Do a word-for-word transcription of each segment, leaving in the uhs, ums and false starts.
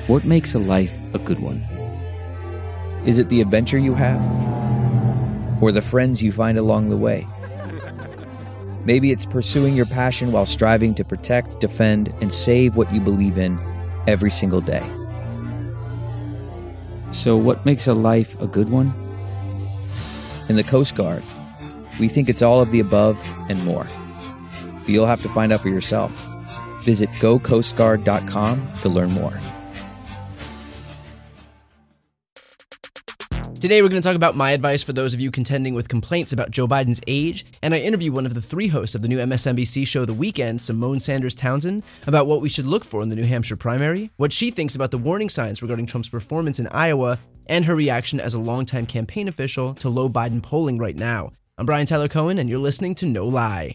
What makes a life a good one? Is it the adventure you have? Or the friends you find along the way? Maybe it's pursuing your passion while striving to protect, defend, and save what you believe in every single day. So what makes a life a good one? In the Coast Guard, we think it's all of the above and more. But you'll have to find out for yourself. Visit go coast guard dot com to learn more. Today, we're going to talk about my advice for those of you contending with complaints about Joe Biden's age, and I interview one of the three hosts of the new M S N B C show The Weekend, Simone Sanders Townsend, about what we should look for in the New Hampshire primary, what she thinks about the warning signs regarding Trump's performance in Iowa, and her reaction as a longtime campaign official to low Biden polling right now. I'm Brian Tyler Cohen, and you're listening to No Lie.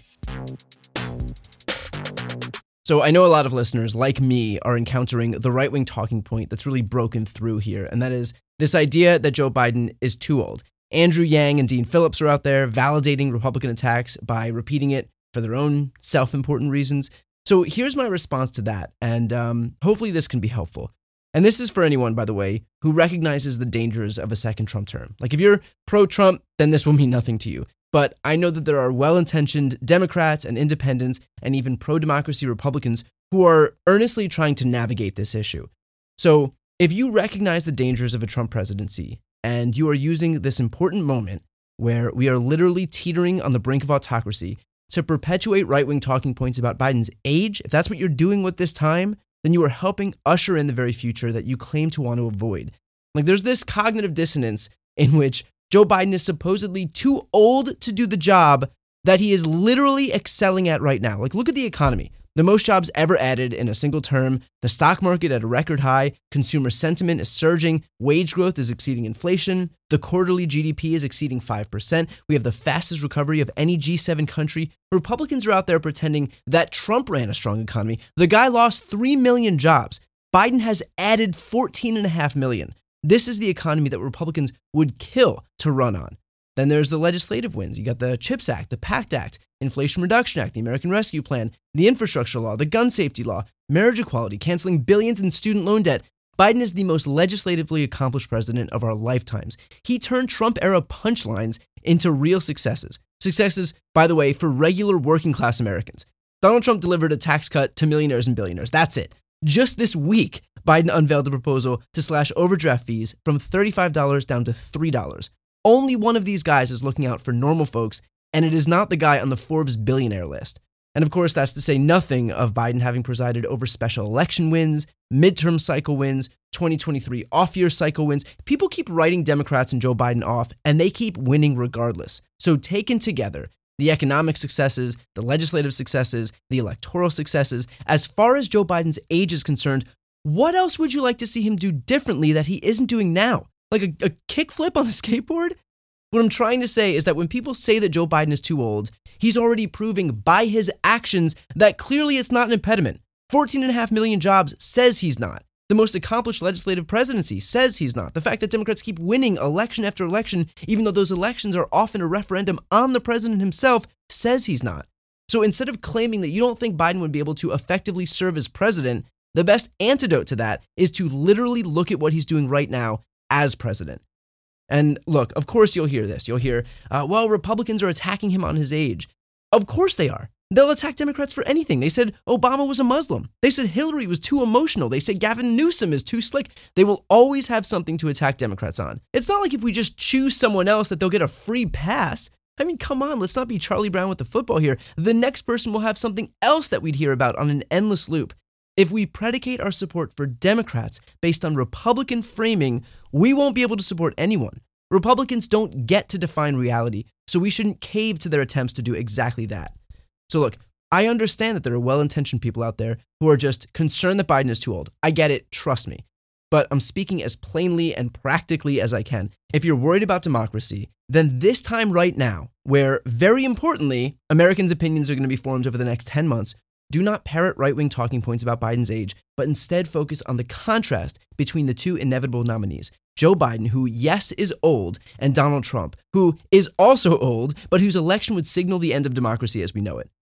So I know a lot of listeners, like me, are encountering the right-wing talking point that's really broken through here, and that is this idea that Joe Biden is too old. Andrew Yang and Dean Phillips are out there validating Republican attacks by repeating it for their own self-important reasons. So here's my response to that, and um, hopefully this can be helpful. And this is for anyone, by the way, who recognizes the dangers of a second Trump term. Like if you're pro-Trump, then this will mean nothing to you. But I know that there are well-intentioned Democrats and independents and even pro-democracy Republicans who are earnestly trying to navigate this issue. So if you recognize the dangers of a Trump presidency and you are using this important moment where we are literally teetering on the brink of autocracy to perpetuate right-wing talking points about Biden's age, if that's what you're doing with this time, then you are helping usher in the very future that you claim to want to avoid. Like there's this cognitive dissonance in which Joe Biden is supposedly too old to do the job that he is literally excelling at right now. Like, look at the economy. The most jobs ever added in a single term, the stock market at a record high, consumer sentiment is surging, wage growth is exceeding inflation, the quarterly G D P is exceeding five percent, we have the fastest recovery of any G seven country. Republicans are out there pretending that Trump ran a strong economy. The guy lost three million jobs. Biden has added fourteen and a half million. This is the economy that Republicans would kill to run on. Then there's the legislative wins. You got the CHIPS Act, the PACT Act, Inflation Reduction Act, the American Rescue Plan, the infrastructure law, the gun safety law, marriage equality, canceling billions in student loan debt. Biden is the most legislatively accomplished president of our lifetimes. He turned Trump-era punchlines into real successes. Successes, by the way, for regular working-class Americans. Donald Trump delivered a tax cut to millionaires and billionaires. That's it. Just this week, Biden unveiled a proposal to slash overdraft fees from thirty-five dollars down to three dollars. Only one of these guys is looking out for normal folks, and it is not the guy on the Forbes billionaire list. And of course, that's to say nothing of Biden having presided over special election wins, midterm cycle wins, twenty twenty-three off-year cycle wins. People keep writing Democrats and Joe Biden off, and they keep winning regardless. So taken together, the economic successes, the legislative successes, the electoral successes, as far as Joe Biden's age is concerned, what else would you like to see him do differently that he isn't doing now? Like a, a kickflip on a skateboard? What I'm trying to say is that when people say that Joe Biden is too old, he's already proving by his actions that clearly it's not an impediment. fourteen and a half million jobs says he's not. The most accomplished legislative presidency says he's not. The fact that Democrats keep winning election after election, even though those elections are often a referendum on the president himself, says he's not. So instead of claiming that you don't think Biden would be able to effectively serve as president, the best antidote to that is to literally look at what he's doing right now as president. And look, of course you'll hear this. You'll hear, uh, well, Republicans are attacking him on his age. Of course they are. They'll attack Democrats for anything. They said Obama was a Muslim. They said Hillary was too emotional. They said Gavin Newsom is too slick. They will always have something to attack Democrats on. It's not like if we just choose someone else that they'll get a free pass. I mean, come on, let's not be Charlie Brown with the football here. The next person will have something else that we'd hear about on an endless loop. If we predicate our support for Democrats based on Republican framing, we won't be able to support anyone. Republicans don't get to define reality, so we shouldn't cave to their attempts to do exactly that. So look, I understand that there are well-intentioned people out there who are just concerned that Biden is too old. I get it, trust me. But I'm speaking as plainly and practically as I can. If you're worried about democracy, then this time right now, where very importantly, Americans' opinions are going to be formed over the next ten months, do not parrot right-wing talking points about Biden's age, but instead focus on the contrast between the two inevitable nominees. Joe Biden, who, yes, is old, and Donald Trump, who is also old, but whose election would signal the end of democracy as we know it.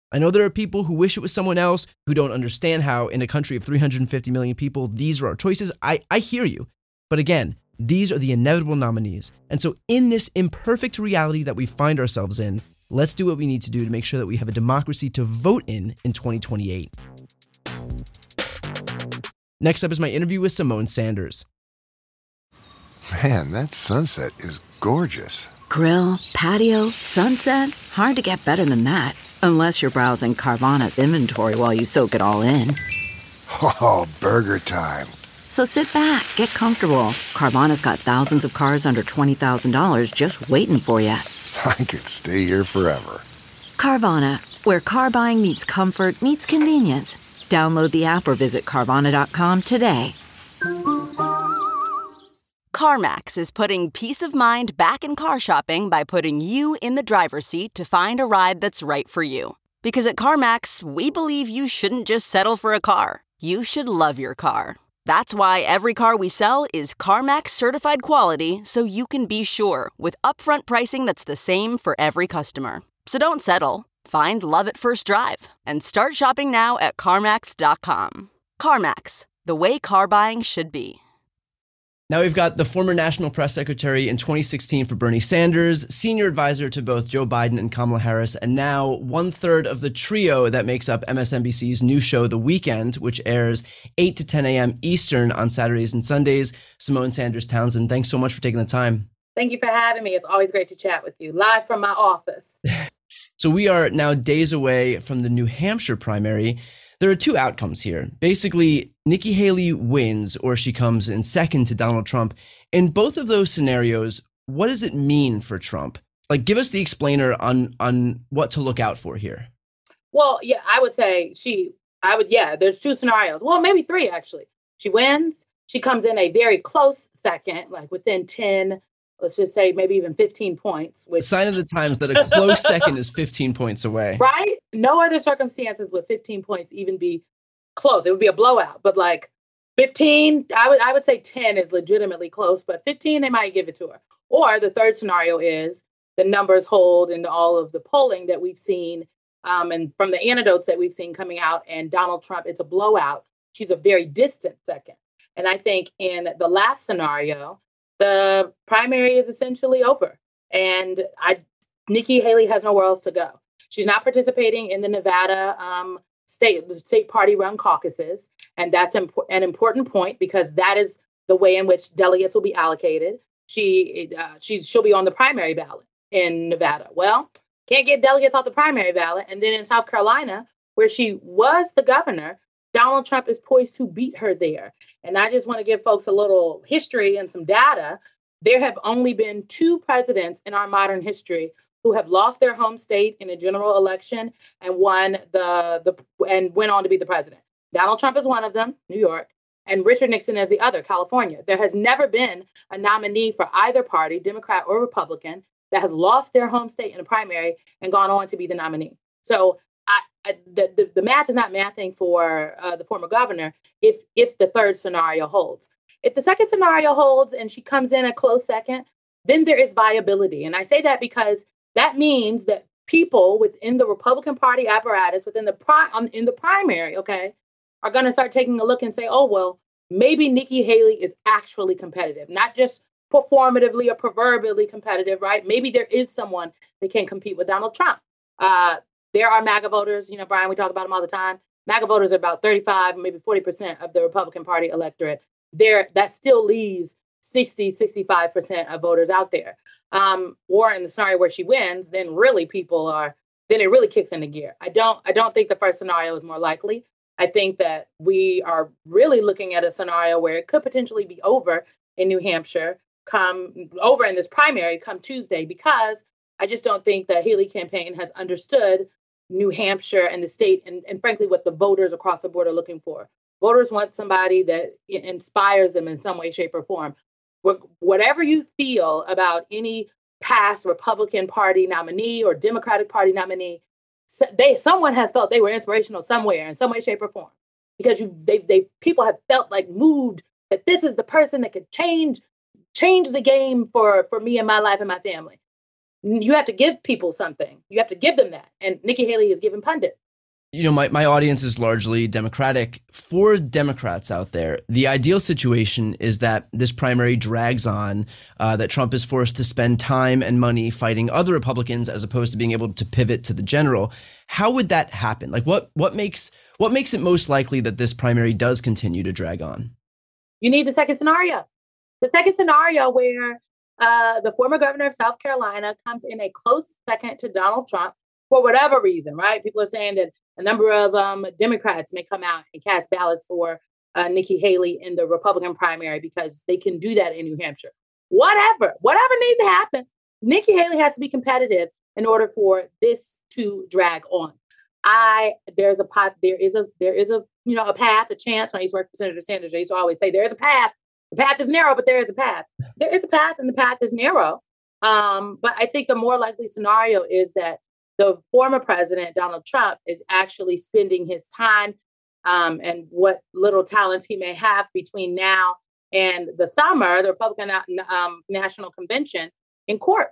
I know there are people who wish it was someone else, who don't understand how in a country of three hundred fifty million people, these are our choices. I, I hear you. But again, these are the inevitable nominees. And so in this imperfect reality that we find ourselves in, let's do what we need to do to make sure that we have a democracy to vote in in twenty twenty-eight. Next up is my interview with Symone Sanders. Man, that sunset is gorgeous. Grill, patio, sunset. Hard to get better than that. Unless you're browsing Carvana's inventory while you soak it all in. Oh, burger time. So sit back, get comfortable. Carvana's got thousands of cars under twenty thousand dollars just waiting for you. I could stay here forever. Carvana, where car buying meets comfort, meets convenience. Download the app or visit Carvana dot com today. CarMax is putting peace of mind back in car shopping by putting you in the driver's seat to find a ride that's right for you. Because at CarMax, we believe you shouldn't just settle for a car. You should love your car. That's why every car we sell is CarMax certified quality, so you can be sure with upfront pricing that's the same for every customer. So don't settle. Find love at first drive and start shopping now at CarMax dot com. CarMax, the way car buying should be. Now we've got the former National Press Secretary in twenty sixteen for Bernie Sanders, senior advisor to both Joe Biden and Kamala Harris, and now one third of the trio that makes up M S N B C's new show, The Weekend, which airs eight to ten a.m. Eastern on Saturdays and Sundays. Symone Sanders Townsend, thanks so much for taking the time. Thank you for having me. It's always great to chat with you, live from my office. So we are now days away from the New Hampshire primary. There are two outcomes here. Basically, Nikki Haley wins or she comes in second to Donald Trump. In both of those scenarios, what does it mean for Trump? Like, give us the explainer on on what to look out for here. Well, yeah, I would say she, I would, yeah, there's two scenarios. Well, maybe three, actually. She wins. She comes in a very close second, like within ten, let's just say maybe even fifteen points. Which... Sign of the times that a close second is fifteen points away. Right? No other circumstances would fifteen points even be close. It would be a blowout. But like fifteen, I would I would say ten is legitimately close, but fifteen, they might give it to her. Or the third scenario is the numbers hold in all of the polling that we've seen um, and from the anecdotes that we've seen coming out, and Donald Trump, it's a blowout. She's a very distant second. And I think in the last scenario, the primary is essentially over. And I, Nikki Haley has nowhere else to go. She's not participating in the Nevada um, state state party-run caucuses. And that's imp- an important point because that is the way in which delegates will be allocated. She uh, she's she'll be on the primary ballot in Nevada. Well, can't get delegates off the primary ballot. And then in South Carolina, where she was the governor, Donald Trump is poised to beat her there. And I just want to give folks a little history and some data. There have only been two presidents in our modern history who have lost their home state in a general election and won the, the and went on to be the president. Donald Trump is one of them, New York, and Richard Nixon is the other, California. There has never been a nominee for either party, Democrat or Republican, that has lost their home state in a primary and gone on to be the nominee. So I, I, the, the, the math is not mathing for uh, the former governor if if the third scenario holds. If the second scenario holds and she comes in a close second, then there is viability. And I say that because that means that people within the Republican Party apparatus, within the pri- um, in the primary, okay, are going to start taking a look and say, oh, well, maybe Nikki Haley is actually competitive, not just performatively or proverbially competitive, right? Maybe there is someone that can compete with Donald Trump. Uh, There are MAGA voters, you know, Brian, we talk about them all the time. MAGA voters are about thirty-five, maybe forty percent of the Republican Party electorate. There, that still leaves sixty, sixty-five percent of voters out there. Um, or in the scenario where she wins, then really people are, then it really kicks into gear. I don't, I don't think the first scenario is more likely. I think that we are really looking at a scenario where it could potentially be over in New Hampshire, come over in this primary come Tuesday, because I just don't think the Haley campaign has understood New Hampshire and the state and, and frankly, what the voters across the board are looking for. Voters want somebody that inspires them in some way, shape, or form. Whatever you feel about any past Republican Party nominee or Democratic Party nominee, they someone has felt they were inspirational somewhere in some way, shape, or form. Because you, they, they people have felt like moved that this is the person that could change change the game for, for me and my life and my family. You have to give people something. You have to give them that. And Nikki Haley has given pundits You know, my, my audience is largely Democratic. For Democrats out there, the ideal situation is that this primary drags on, uh, that Trump is forced to spend time and money fighting other Republicans as opposed to being able to pivot to the general. How would that happen? Like, what what makes what makes it most likely that this primary does continue to drag on? You need the second scenario. The second scenario where uh, the former governor of South Carolina comes in a close second to Donald Trump for whatever reason, right? People are saying that a number of um, Democrats may come out and cast ballots for uh, Nikki Haley in the Republican primary because they can do that in New Hampshire. Whatever, whatever needs to happen, Nikki Haley has to be competitive in order for this to drag on. I there's a pot, there is a there is a you know a path, a chance. When I used to work for Senator Sanders, I used to always say there is a path. The path is narrow, but there is a path. There is a path, and the path is narrow. Um, but I think the more likely scenario is that the former president, Donald Trump, is actually spending his time um, and what little talents he may have between now and the summer, the Republican um, National Convention, in court.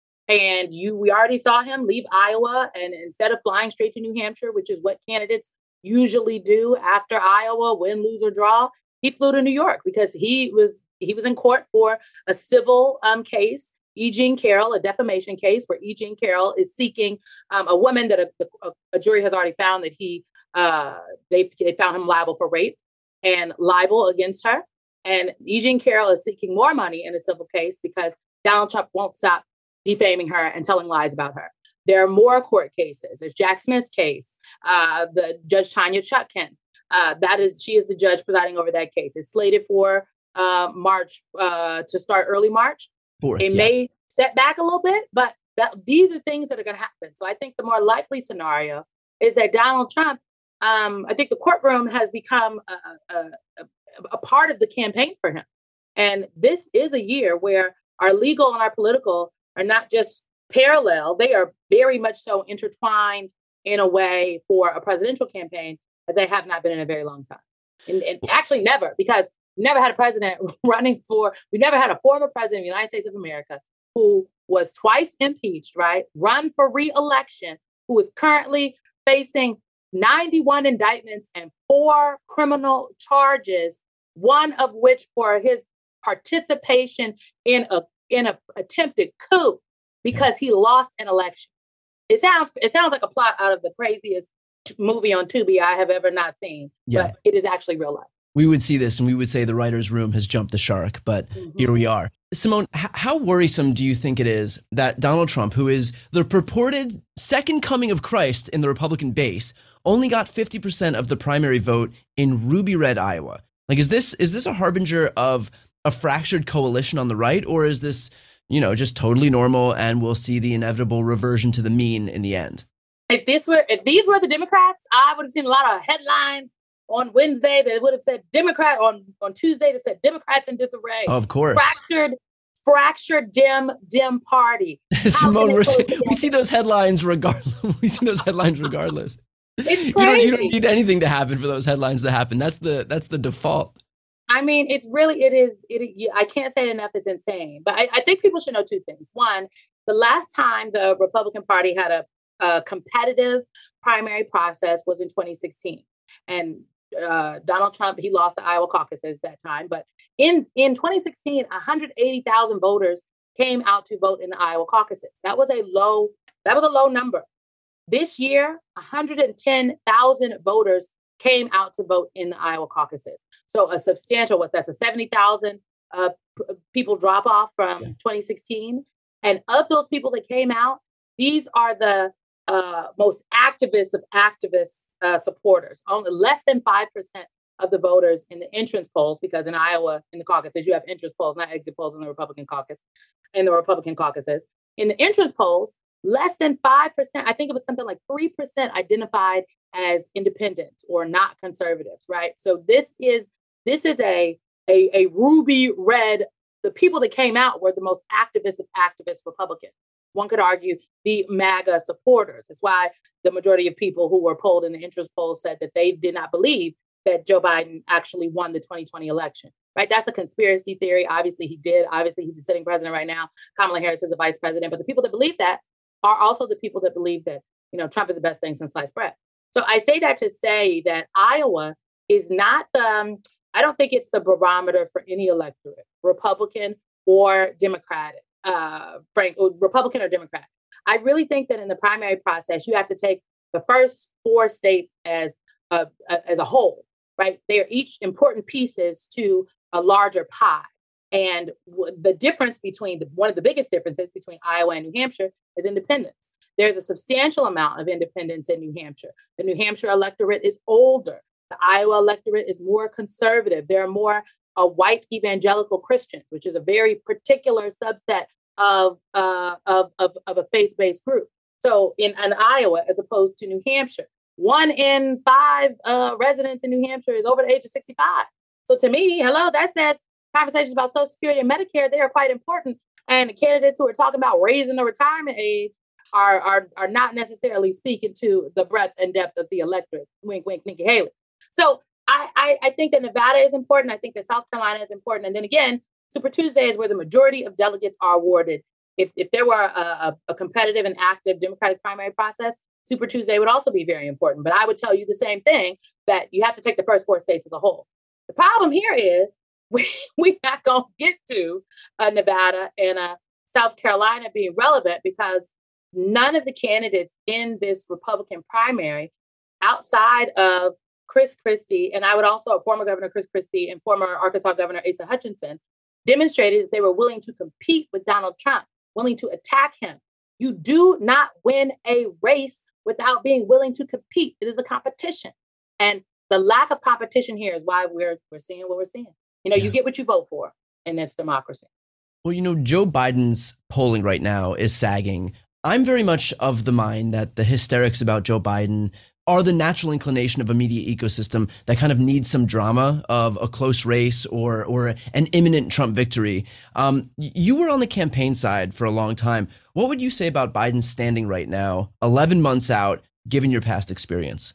And you, we already saw him leave Iowa, and instead of flying straight to New Hampshire, which is what candidates usually do after Iowa, win, lose, or draw, he flew to New York because he was he was in court for a civil um, case. E. Jean Carroll, a defamation case where E. Jean Carroll is seeking um, a woman that a, a, a jury has already found that he, uh, they, they found him liable for rape and libel against her. And E. Jean Carroll is seeking more money in a civil case because Donald Trump won't stop defaming her and telling lies about her. There are more court cases. There's Jack Smith's case, uh, the Judge Tanya Chutkan. Uh, that is, she is the judge presiding over that case. It's slated for uh, March, uh, to start early March. Fourth, it yeah. may set back a little bit, but that, these are things that are going to happen. So I think the more likely scenario is that Donald Trump, um, I think the courtroom has become a, a, a, a part of the campaign for him. And this is a year where our legal and our political are not just parallel, they are very much so intertwined in a way for a presidential campaign that they have not been in a very long time. And, and actually never, because we never had a president running for, we never had a former president of the United States of America who was twice impeached, right? Run for re-election, who is currently facing ninety-one indictments and four criminal charges, one of which for his participation in a in a attempted coup because he lost an election. It sounds it sounds like a plot out of the craziest movie on Tubi I have ever not seen, yeah. But it is actually real life. We would see this and we would say the writer's room has jumped the shark, but mm-hmm. Here we are. Simone, h- how worrisome do you think it is that Donald Trump, who is the purported second coming of Christ in the Republican base, only got fifty percent of the primary vote in ruby red Iowa? Like, is this is this a harbinger of a fractured coalition on the right, or is this, you know, just totally normal and we'll see the inevitable reversion to the mean in the end? If this were if these were the Democrats, I would have seen a lot of headlines on Wednesday that would have said Democrat, on, on Tuesday that said Democrats in disarray. Oh, of course. Fractured, fractured Dem, Dem party. Simone, we're see, we see those headlines regardless. We see those headlines regardless. It's you, crazy. don't, you don't need anything to happen for those headlines to happen. That's the that's the default. I mean, it's really, it is, it. I can't say it enough, it's insane. But I, I think people should know two things. One, the last time the Republican Party had a, a competitive primary process was in twenty sixteen. And uh, Donald Trump, he lost the Iowa caucuses that time. But in, in twenty sixteen, one hundred eighty thousand voters came out to vote in the Iowa caucuses. That was a low, that was a low number. This year, one hundred ten thousand voters came out to vote in the Iowa caucuses. So a substantial, what that's a seventy thousand uh, p- people drop off from yeah. twenty sixteen. And of those people that came out, these are the uh, most activist of activist uh, supporters. Only less than five percent of the voters in the entrance polls, because in Iowa, in the caucuses, you have entrance polls, not exit polls in the Republican caucus, in the Republican caucuses. In the entrance polls, less than five percent, I think it was something like three percent identified as independents or not conservatives, right? So this is this is a, a, a ruby red, the people that came out were the most activist of activist Republicans. One could argue the MAGA supporters. That's why the majority of people who were polled in the interest polls said that they did not believe that Joe Biden actually won the twenty twenty election, right? That's a conspiracy theory. Obviously he did. Obviously he's the sitting president right now. Kamala Harris is the vice president. But the people that believe that are also the people that believe that, you know, Trump is the best thing since sliced bread. So I say that to say that Iowa is not the, um, I don't think it's the barometer for any electorate, Republican or Democratic, uh, Frank, Republican or Democrat. I really think that in the primary process, you have to take the first four states as a, a, as a whole, right? They are each important pieces to a larger pie. And w- the difference between, the, one of the biggest differences between Iowa and New Hampshire is independence. There's a substantial amount of independence in New Hampshire. The New Hampshire electorate is older. The Iowa electorate is more conservative. There are more uh, white evangelical Christians, which is a very particular subset of, uh, of, of, of a faith-based group. So in, in Iowa, as opposed to New Hampshire, one in five uh, residents in New Hampshire is over the age of sixty-five. So to me, hello, that says conversations about Social Security and Medicare, they are quite important. And the candidates who are talking about raising the retirement age are, are, are not necessarily speaking to the breadth and depth of the electorate. Wink, wink, Nikki Haley. So I, I, I think that Nevada is important. I think that South Carolina is important. And then again, Super Tuesday is where the majority of delegates are awarded. If, if there were a, a, a competitive and active Democratic primary process, Super Tuesday would also be very important. But I would tell you the same thing, that you have to take the first four states as a whole. The problem here is we, we're not going to get to uh, Nevada and uh, South Carolina being relevant because none of the candidates in this Republican primary outside of Chris Christie, and I would also, former Governor Chris Christie and former Arkansas Governor Asa Hutchinson, demonstrated that they were willing to compete with Donald Trump, willing to attack him. You do not win a race without being willing to compete. It is a competition. And the lack of competition here is why we're we're seeing what we're seeing. You know, yeah. You get what you vote for in this democracy. Well, you know, Joe Biden's polling right now is sagging. I'm very much of the mind that the hysterics about Joe Biden are the natural inclination of a media ecosystem that kind of needs some drama of a close race or or an imminent Trump victory. Um, you were on the campaign side for a long time. What would you say about Biden's standing right now, eleven months out, given your past experience?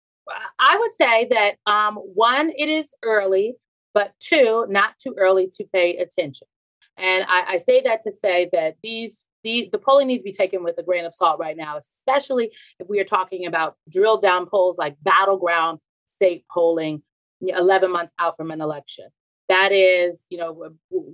I would say that, um, one, it is early, but two, not too early to pay attention. And I, I say that to say that these The, the polling needs to be taken with a grain of salt right now, especially if we are talking about drilled down polls like battleground state polling eleven months out from an election. That is, you know,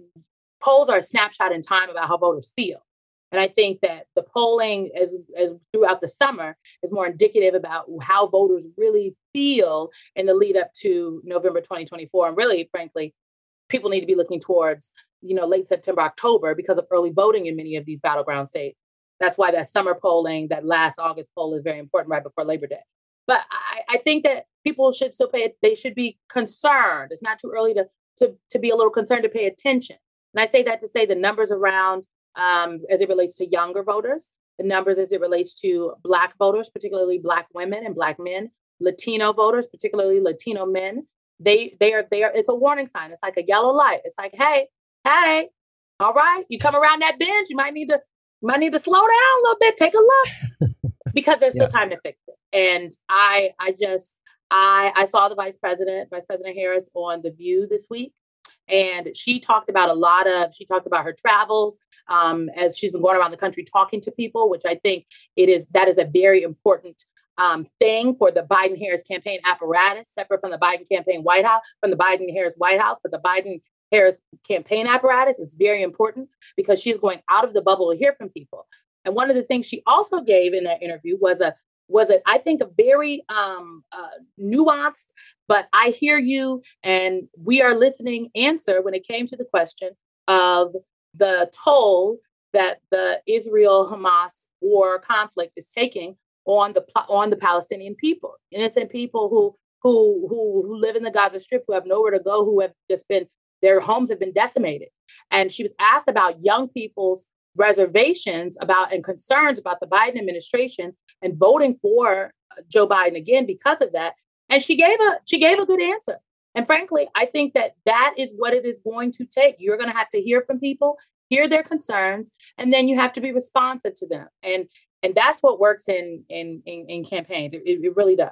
polls are a snapshot in time about how voters feel. And I think that the polling as, as throughout the summer is more indicative about how voters really feel in the lead up to November twenty twenty-four. And really, frankly, people need to be looking towards, you know, late September, October, because of early voting in many of these battleground states. That's why that summer polling, that last August poll is very important right before Labor Day. But I, I think that people should still pay, they should be concerned. It's not too early to, to, to be a little concerned, to pay attention. And I say that to say the numbers around um, as it relates to younger voters, the numbers as it relates to Black voters, particularly Black women and Black men, Latino voters, particularly Latino men, they, they are, they are, it's a warning sign. It's like a yellow light. It's like, hey, Hey, all right, you come around that bench, you might need to you might need to slow down a little bit, take a look, because there's still yeah. time to fix it. And I I just I I saw the vice president, Vice President Harris on The View this week, and she talked about a lot of she talked about her travels um, as she's been going around the country talking to people, which I think it is that is a very important um, thing for the Biden-Harris campaign apparatus, separate from the Biden campaign White House, from the Biden-Harris White House, but the Biden Harris campaign apparatus is very important because she's going out of the bubble to hear from people. And one of the things she also gave in that interview was a was a I think a very um, uh, nuanced, but I hear you and we are listening answer when it came to the question of the toll that the Israel-Hamas war conflict is taking on the on the Palestinian people, innocent people who who who who live in the Gaza Strip, who have nowhere to go, who have just been their homes have been decimated. And she was asked about young people's reservations about and concerns about the Biden administration and voting for Joe Biden again because of that. And she gave a she gave a good answer. And frankly, I think that that is what it is going to take. You're going to have to hear from people, hear their concerns, and then you have to be responsive to them. And and that's what works in in in, in campaigns. It, it really does.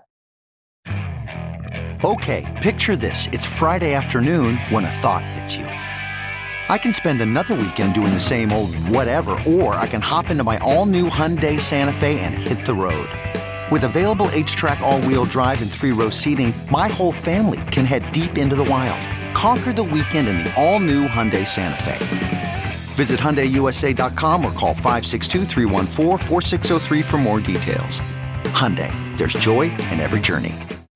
Okay, picture this. It's Friday afternoon when a thought hits you. I can spend another weekend doing the same old whatever, or I can hop into my all-new Hyundai Santa Fe and hit the road. With available H-Track all-wheel drive and three-row seating, my whole family can head deep into the wild. Conquer the weekend in the all-new Hyundai Santa Fe. Visit Hyundai U S A dot com or call five six two, three one four, four six zero three for more details. Hyundai, there's joy in every journey.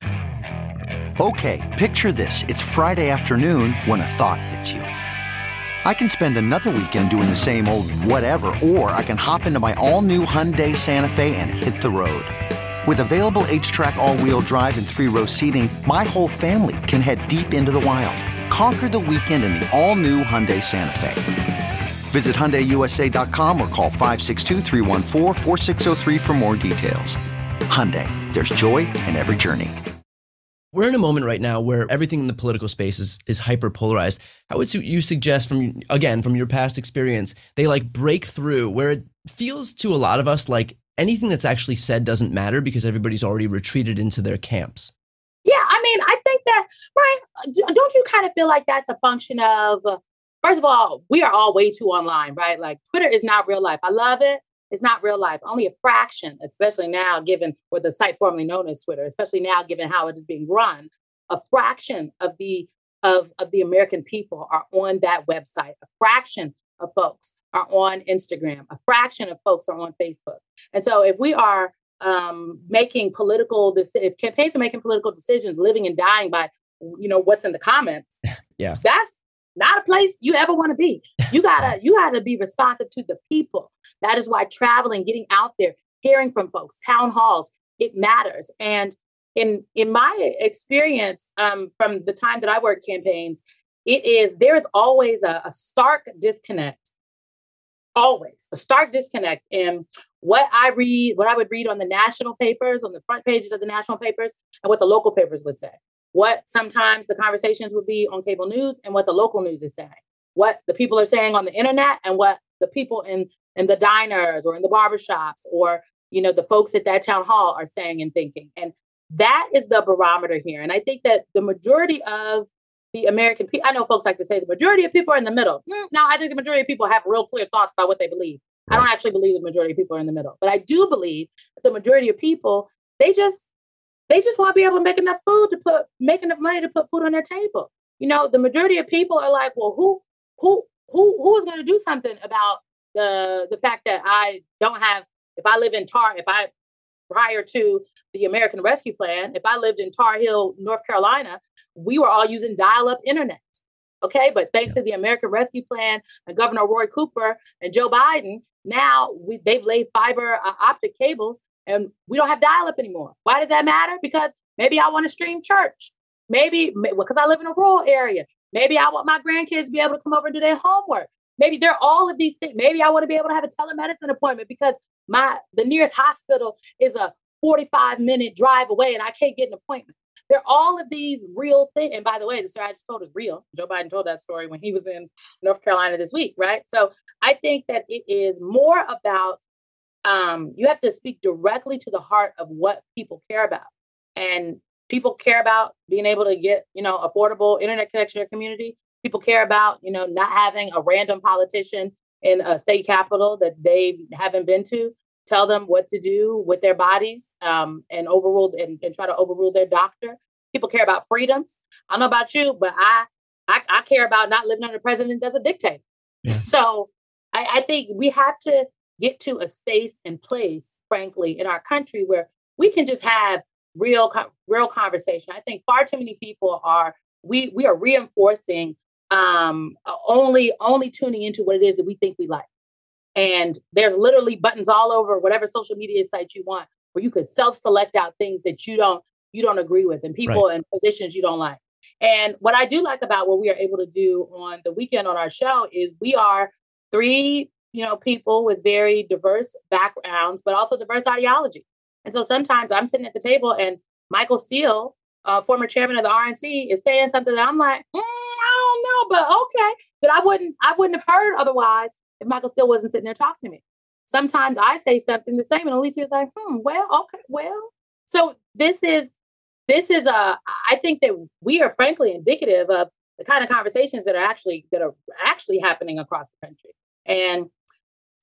Okay, picture this. It's Friday afternoon when a thought hits you. I can spend another weekend doing the same old whatever, or I can hop into my all-new Hyundai Santa Fe and hit the road. With available H-Track all-wheel drive and three-row seating, my whole family can head deep into the wild. Conquer the weekend in the all-new Hyundai Santa Fe. Visit Hyundai U S A dot com or call five six two, three one four, four six zero three for more details. Hyundai, there's joy in every journey. We're in a moment right now where everything in the political space is, is hyper-polarized. How would you suggest, from again, from your past experience, they like break through where it feels to a lot of us like anything that's actually said doesn't matter because everybody's already retreated into their camps? Yeah, I mean, I think that, right, don't you kind of feel like that's a function of, uh, first of all, we are all way too online, right? Like Twitter is not real life. I love it. It's not real life. Only a fraction, especially now, given what the site formerly known as Twitter, especially now, given how it is being run, a fraction of the of, of the American people are on that website. A fraction of folks are on Instagram. A fraction of folks are on Facebook. And so if we are um, making political, deci- if campaigns are making political decisions, living and dying by, you know, what's in the comments, yeah, that's not a place you ever want to be. You gotta, you gotta be responsive to the people. That is why traveling, getting out there, hearing from folks, town halls, it matters. And in in my experience, um, from the time that I work campaigns, it is there is always a, a stark disconnect. Always a stark disconnect in what I read, what I would read on the national papers, on the front pages of the national papers, and what the local papers would say. What sometimes the conversations would be on cable news and what the local news is saying. What the people are saying on the internet and what the people in, in the diners or in the barbershops or, you know, the folks at that town hall are saying and thinking. And that is the barometer here. And I think that the majority of the American people, I know folks like to say the majority of people are in the middle. Mm, no, I think the majority of people have real clear thoughts about what they believe. Right. I don't actually believe the majority of people are in the middle, but I do believe that the majority of people, they just, they just want to be able to make enough food to put, make enough money to put food on their table. You know, the majority of people are like, well, who, who, who, who is going to do something about the, the fact that I don't have, if I live in Tar, if I, prior to the American Rescue Plan, if I lived in Tar Heel, North Carolina, we were all using dial-up internet. Okay. But thanks yeah. to the American Rescue Plan and Governor Roy Cooper and Joe Biden, now we, they've laid fiber uh, optic cables and we don't have dial-up anymore. Why does that matter? Because maybe I want to stream church. Maybe because I live in a rural area. Maybe I want my grandkids to be able to come over and do their homework. Maybe they're all of these things. Maybe I want to be able to have a telemedicine appointment because my the nearest hospital is a forty-five minute drive away and I can't get an appointment. There are all of these real things. And by the way, the story I just told is real. Joe Biden told that story when he was in North Carolina this week, right? So I think that it is more about, um, you have to speak directly to the heart of what people care about. And people care about being able to get, you know, affordable internet connection in their community. People care about, you know, not having a random politician in a state capital that they haven't been to tell them what to do with their bodies um, and overrule and, and try to overrule their doctor. People care about freedoms. I don't know about you, but I I, I care about not living under a president that's a dictator. Yeah. So I, I think we have to get to a space and place, frankly, in our country where we can just have real real conversation. I think far too many people are we we are reinforcing um, only only tuning into what it is that we think we like. And there's literally buttons all over whatever social media site you want where you could self-select out things that you don't you don't agree with and people right. and positions you don't like. And what I do like about what we are able to do on the weekend on our show is we are three, you know, people with very diverse backgrounds, but also diverse ideology. And so sometimes I'm sitting at the table and Michael Steele, uh, former chairman of the R N C, is saying something that I'm like, mm, I don't know, but okay, that I wouldn't I wouldn't have heard otherwise if Michael Steele wasn't sitting there talking to me. Sometimes I say something the same and Alicia's like, hmm, well, okay, well. So this is, this is a, I think that we are frankly indicative of the kind of conversations that are actually, that are actually happening across the country. And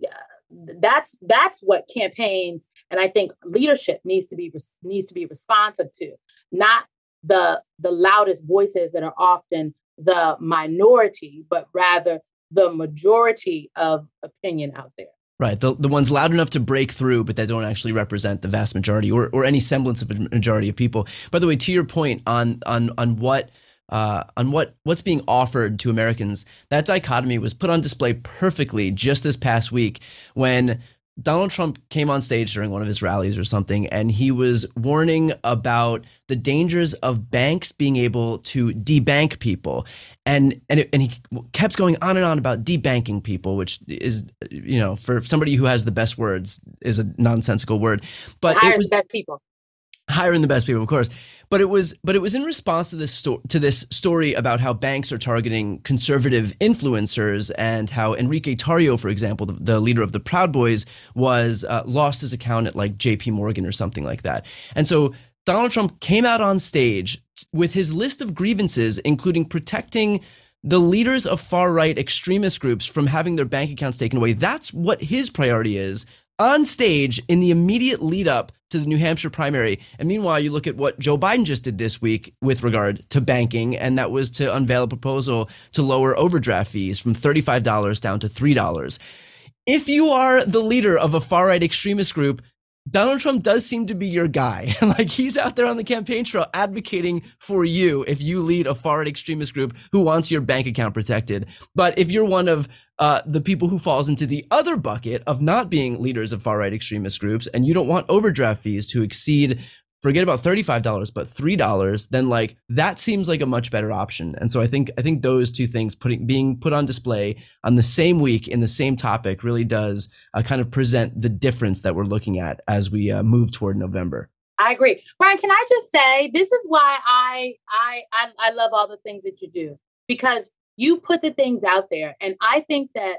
That's that's what campaigns and I think leadership needs to be needs to be responsive to, not the the loudest voices that are often the minority, but rather the majority of opinion out there. Right. The the ones loud enough to break through, but that don't actually represent the vast majority or or any semblance of a majority of people. By the way, to your point on on on what uh, on what what's being offered to Americans, that dichotomy was put on display perfectly just this past week when Donald Trump came on stage during one of his rallies or something, and he was warning about the dangers of banks being able to debank people. And and, it, and he kept going on and on about debanking people, which is, you know, for somebody who has the best words, is a nonsensical word. But hire it was the best people. Hiring the best people, of course. But it was, but it was in response to this sto- to this story about how banks are targeting conservative influencers and how Enrique Tarrio, for example, the, the leader of the Proud Boys, was uh, lost his account at like J P Morgan or something like that. And so Donald Trump came out on stage with his list of grievances, including protecting the leaders of far-right extremist groups from having their bank accounts taken away. That's what his priority is on stage in the immediate lead up to the New Hampshire primary. And meanwhile, you look at what Joe Biden just did this week with regard to banking, and that was to unveil a proposal to lower overdraft fees from thirty-five dollars down to three dollars. If you are the leader of a far-right extremist group, Donald Trump does seem to be your guy. Like, he's out there on the campaign trail advocating for you if you lead a far-right extremist group who wants your bank account protected. But if you're one of uh, the people who falls into the other bucket of not being leaders of far-right extremist groups, and you don't want overdraft fees to exceed, forget about thirty-five dollars, but three dollars, then like that seems like a much better option. And so I think I think those two things putting being put on display on the same week in the same topic really does uh, kind of present the difference that we're looking at as we uh, move toward November. I agree. Brian, can I just say, this is why I, I I I love all the things that you do, because you put the things out there. And I think that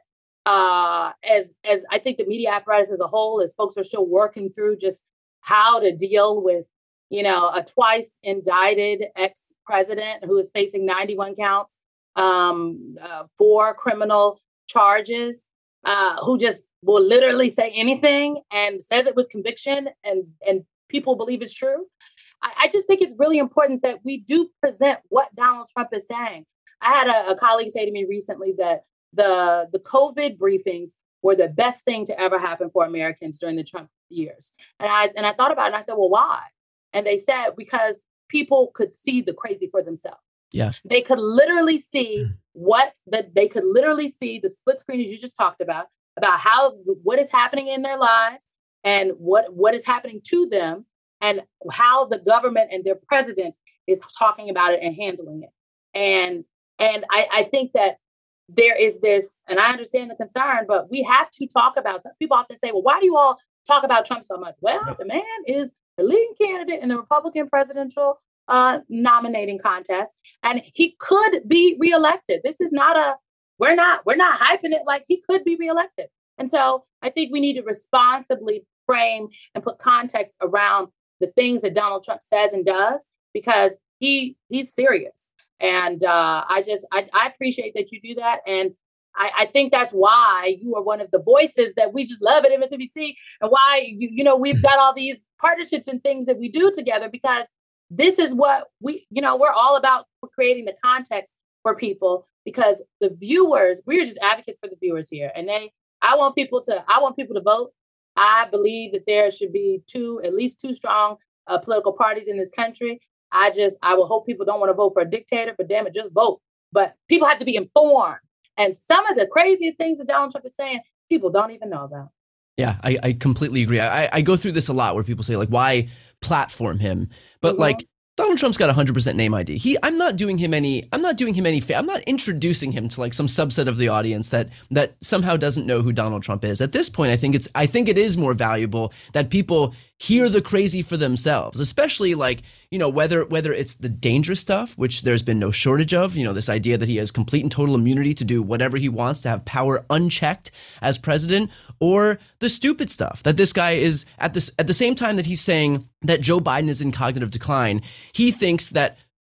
uh, as as I think the media apparatus as a whole, as folks are still working through just how to deal with, you know, a twice indicted ex-president who is facing ninety-one counts um, uh, for criminal charges, uh, who just will literally say anything and says it with conviction, and, and people believe it's true. I, I just think it's really important that we do present what Donald Trump is saying. I had a, a colleague say to me recently that the, the COVID briefings were the best thing to ever happen for Americans during the Trump years. And I and I thought about it and I said, well, why? And they said, because people could see the crazy for themselves. Yeah. They could literally see what that they could literally see the split screen, as you just talked about, about how what is happening in their lives and what, what is happening to them, and how the government and their president is talking about it and handling it. And and I, I think that there is this, and I understand the concern, but we have to talk about, some people often say, well, why do you all talk about Trump so much? Well, the man is the leading candidate in the Republican presidential uh, nominating contest, and he could be reelected. This is not a, we're not, we're not hyping it like he could be reelected. And so I think we need to responsibly frame and put context around the things that Donald Trump says and does, because he he's serious. And uh, I just, I, I appreciate that you do that. And I, I think that's why you are one of the voices that we just love at M S N B C, and why, you, you know, we've got all these partnerships and things that we do together, because this is what we, you know, we're all about creating the context for people, because the viewers, we're just advocates for the viewers here. And they, I want people to, I want people to vote. I believe that there should be two, at least two strong uh, political parties in this country. I just, I will hope people don't want to vote for a dictator, but damn it, just vote. But people have to be informed. And some of the craziest things that Donald Trump is saying, people don't even know about. Yeah, I, I completely agree. I, I go through this a lot where people say, like, why platform him? But mm-hmm. like, Donald Trump's got one hundred percent name I D. He, I'm not doing him any, I'm not doing him any, fa- I'm not introducing him to like some subset of the audience that that somehow doesn't know who Donald Trump is. At this point, I think it's, I think it is more valuable that people hear the crazy for themselves, especially like, you know, whether whether it's the dangerous stuff, which there's been no shortage of, you know, this idea that he has complete and total immunity to do whatever he wants, to have power unchecked as president, or the stupid stuff that this guy is at this at the same time that he's saying that Joe Biden is in cognitive decline, he thinks that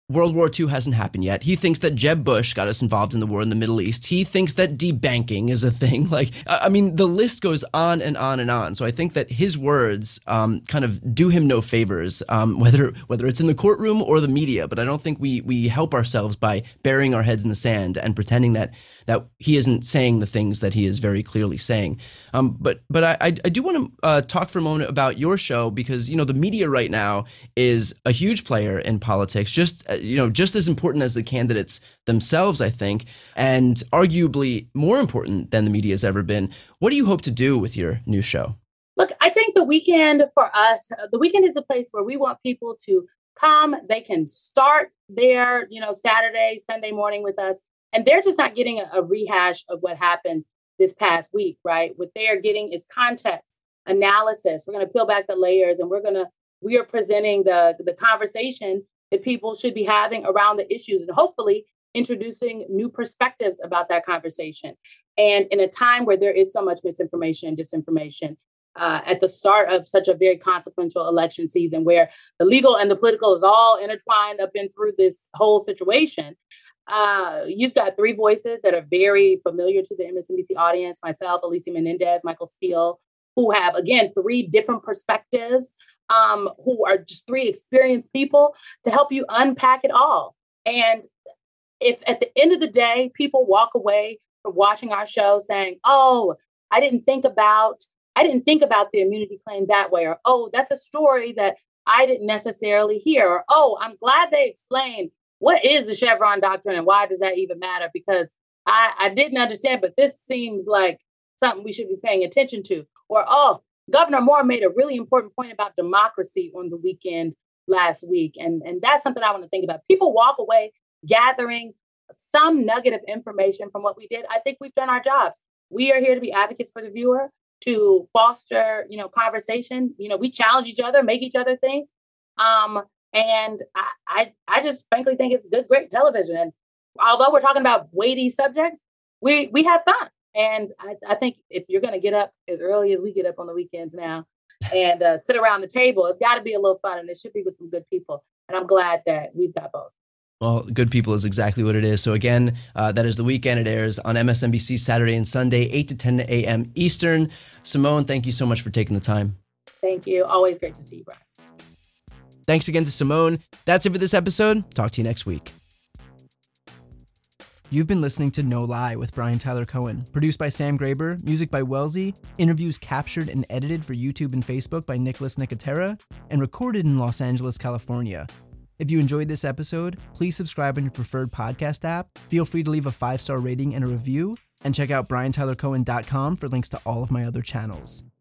World War Two hasn't happened yet. He thinks that Jeb Bush got us involved in the war in the Middle East. He thinks that debanking is a thing. Like, I mean, the list goes on and on and on. So I think that his words um, kind of do him no favors, um, whether whether it's in the courtroom or the media. But I don't think we we help ourselves by burying our heads in the sand and pretending that that he isn't saying the things that he is very clearly saying. Um, but but I, I do want to uh, talk for a moment about your show, because, you know, the media right now is a huge player in politics, just, uh, you know, just as important as the candidates themselves, I think, and arguably more important than the media has ever been. What do you hope to do with your new show? Look, I think the weekend for us, the weekend is a place where we want people to come. They can start their, you know, Saturday, Sunday morning with us. And they're just not getting a, a rehash of what happened this past week, right? What they are getting is context, analysis. We're going to peel back the layers, and we're going to, we are presenting the, the conversation that people should be having around the issues, and hopefully introducing new perspectives about that conversation. And in a time where there is so much misinformation and disinformation, uh, at the start of such a very consequential election season where the legal and the political is all intertwined up and through this whole situation, Uh, you've got three voices that are very familiar to the M S N B C audience, myself, Alicia Menendez, Michael Steele, who have, again, three different perspectives, um, who are just three experienced people to help you unpack it all. And if at the end of the day, people walk away from watching our show saying, oh, I didn't think about, I didn't think about the immunity claim that way, or, oh, that's a story that I didn't necessarily hear, or, oh, I'm glad they explained what is the Chevron doctrine and why does that even matter? Because I, I didn't understand, but this seems like something we should be paying attention to. Or, oh, Governor Moore made a really important point about democracy on the weekend last week. And, and that's something I want to think about. People walk away gathering some nugget of information from what we did. I think we've done our jobs. We are here to be advocates for the viewer, to foster, you know, conversation. You know, we challenge each other, make each other think. Um, And I, I, I just frankly think it's good, great television. And although we're talking about weighty subjects, we we have fun. And I, I think if you're going to get up as early as we get up on the weekends now and uh, sit around the table, it's got to be a little fun. And it should be with some good people. And I'm glad that we've got both. Well, Good People is exactly what it is. So again, uh, that is The Weekend. It airs on M S N B C Saturday and Sunday, eight to ten a.m. Eastern. Simone, thank you so much for taking the time. Thank you. Always great to see you, Brian. Thanks again to Simone. That's it for this episode. Talk to you next week. You've been listening to No Lie with Brian Tyler Cohen, produced by Sam Graber, music by Wellesley, interviews captured and edited for YouTube and Facebook by Nicholas Nicotera, and recorded in Los Angeles, California. If you enjoyed this episode, please subscribe on your preferred podcast app, feel free to leave a five-star rating and a review, and check out brian tyler cohen dot com for links to all of my other channels.